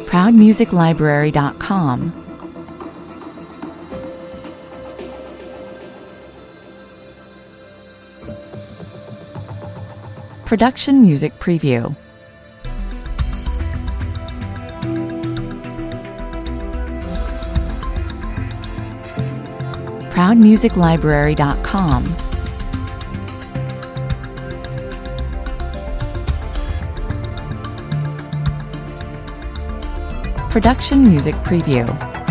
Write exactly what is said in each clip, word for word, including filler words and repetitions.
proud music library dot com. Production Music Preview. proud music library dot com. Production Music Preview.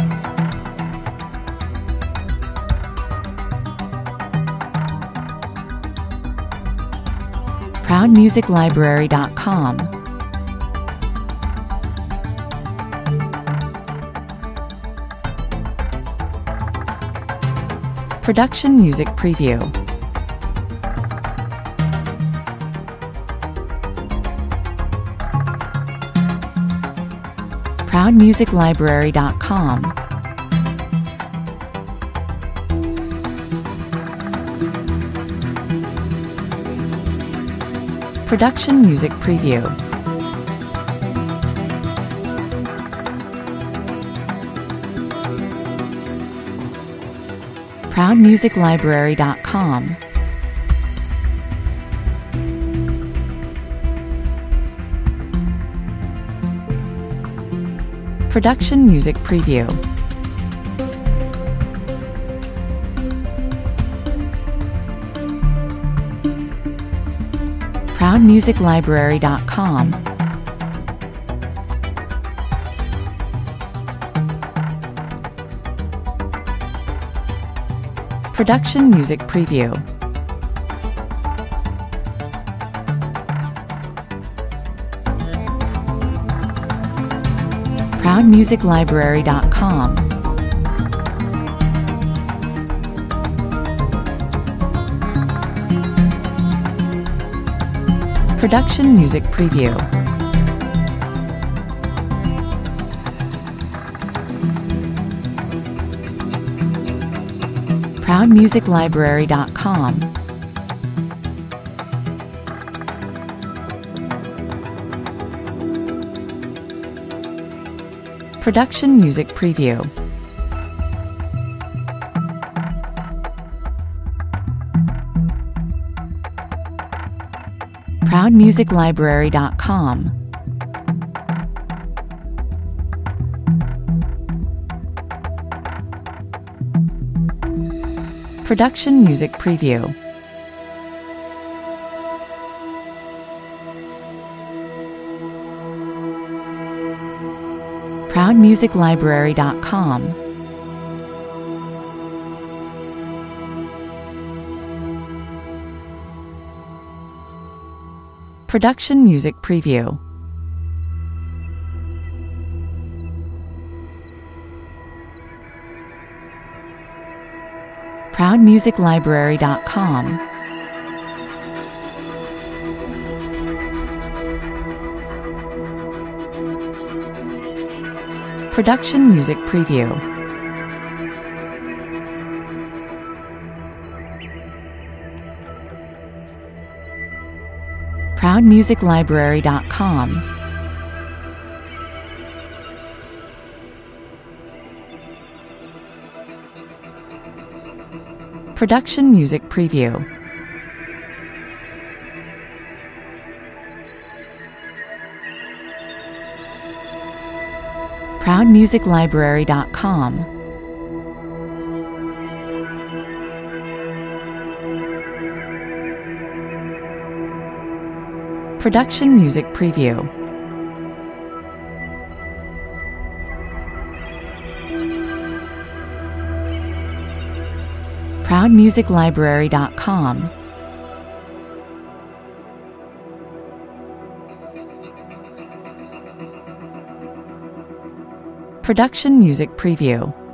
proud music library dot com. Production Music Preview. proud music library dot com. Production Music Preview. proud music library dot com. Production Music Preview. proud music library dot com. Production Music Preview. proud music library dot com. Production Music Preview. proud music library dot com. Production Music Preview. proud music library dot com. Production Music Preview. proud music library dot com. Production Music Preview. proud music library dot com. Production Music Preview. proud music library dot com. Production Music Preview. proud music library dot com. Production Music Preview. proud music library dot com. Production Music Preview.